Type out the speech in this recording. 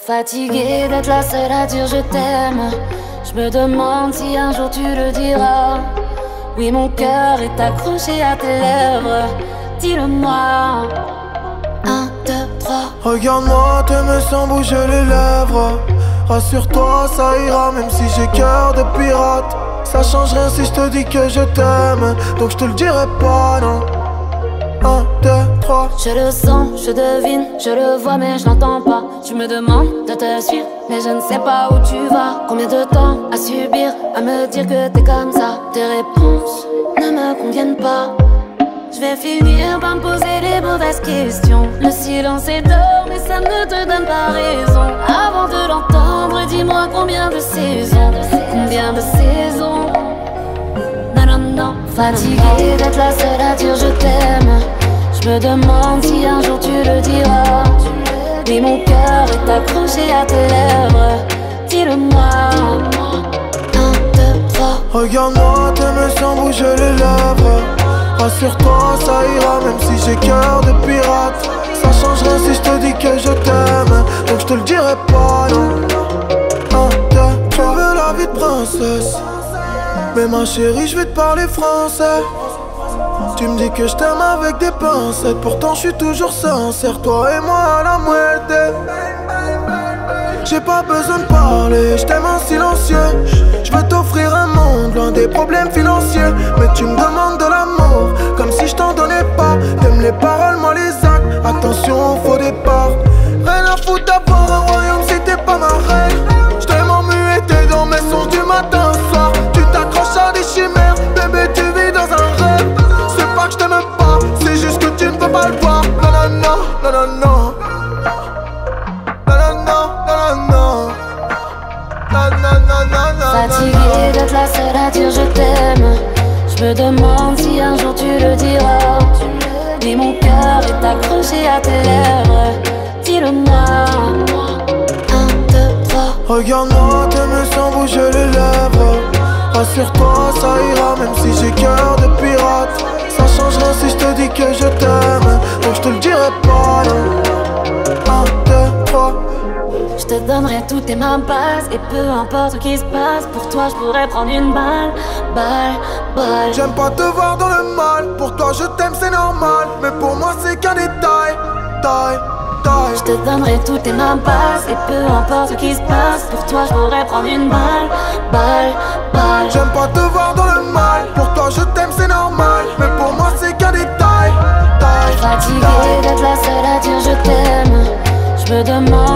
Fatiguée d'être la seule à dire je t'aime. Je me demande si un jour tu le diras. Oui, mon cœur est accroché à tes lèvres. Dis-le-moi. 1, 2, 3. Regarde-moi, t'aimes sans bouger les lèvres. Rassure-toi, ça ira même si j'ai cœur de pirate. Ça change rien si je te dis que je t'aime, donc je te le dirai pas, non. 1, 2, 3. Je le sens, je devine, je le vois mais je l'entends pas. Tu me demandes de te suivre, mais je ne sais pas où tu vas. Combien de temps à subir, à me dire que t'es comme ça. Tes réponses ne me conviennent pas. Je vais finir par me poser les mauvaises questions. Le silence est d'or mais ça ne te donne pas raison. Avant de l'entendre, dis-moi combien de saisons. Combien de saisons. Non, non, non. Fatiguée d'être la seule à dire je t'aime. Je me demande si un jour tu le diras. Oui, mon cœur est accroché à tes lèvres. Dis-le-moi. 1, 2, 3. Regarde-moi, t'aimes sans bouger les lèvres. Rassure-toi, ça ira même si j'ai cœur de pirate. Ça change rien si je te dis que je t'aime, donc je te le dirai pas, non. 1, 2, 3. Tu veux la vie de princesse, mais ma chérie, je vais te parler français. Tu me dis que je t'aime avec des pincettes, pourtant je suis toujours sincère, toi et moi à la moitié. J'ai pas besoin de parler, je t'aime en silencieux. Je veux t'offrir un monde loin des problèmes financiers. Mais tu me demandes de l'amour, comme si je t'en donnais pas. T'aimes les paroles, moi les actes, attention au faux départ. Rien à foutre d'avoir un royaume si t'es pas ma reine. Je t'aime en muet, t'es dans mes songes du matin au soir. Tu t'accroches à des chimères, bébé tu vis dans un rêve. C'est pas que je t'aime pas, c'est juste que tu ne peux pas le voir. Non, non, non, non, non, non. Fatiguée d'être la seule à dire je t'aime. Je me demande si un jour tu le diras. Oui, mon cœur est accroché à tes lèvres. Dis-le-moi. 1, 2, 3. Regarde-moi, t'aimes sans bouger les lèvres. Rassure-toi, ça ira même si j'ai cœur de pirate. Ça change rien si je te dis que je t'aime, donc je te le dirai pas, non. 1, 2, 3. Je te donnerai toutes tes mains basses. Et peu importe ce qui se passe, pour toi je pourrais prendre une balle. Balle. J'aime pas te voir dans le mal. Pour toi je t'aime c'est normal, mais pour moi c'est qu'un détail. Je te donnerai toutes tes mains basses. Et peu importe ce qui se passe, pour toi je pourrais prendre une balle. J'aime pas te voir dans le mal. Pour toi je t'aime c'est normal, mais pour moi c'est qu'un détail. Fatiguée d'être la seule à dire je t'aime. Je me demande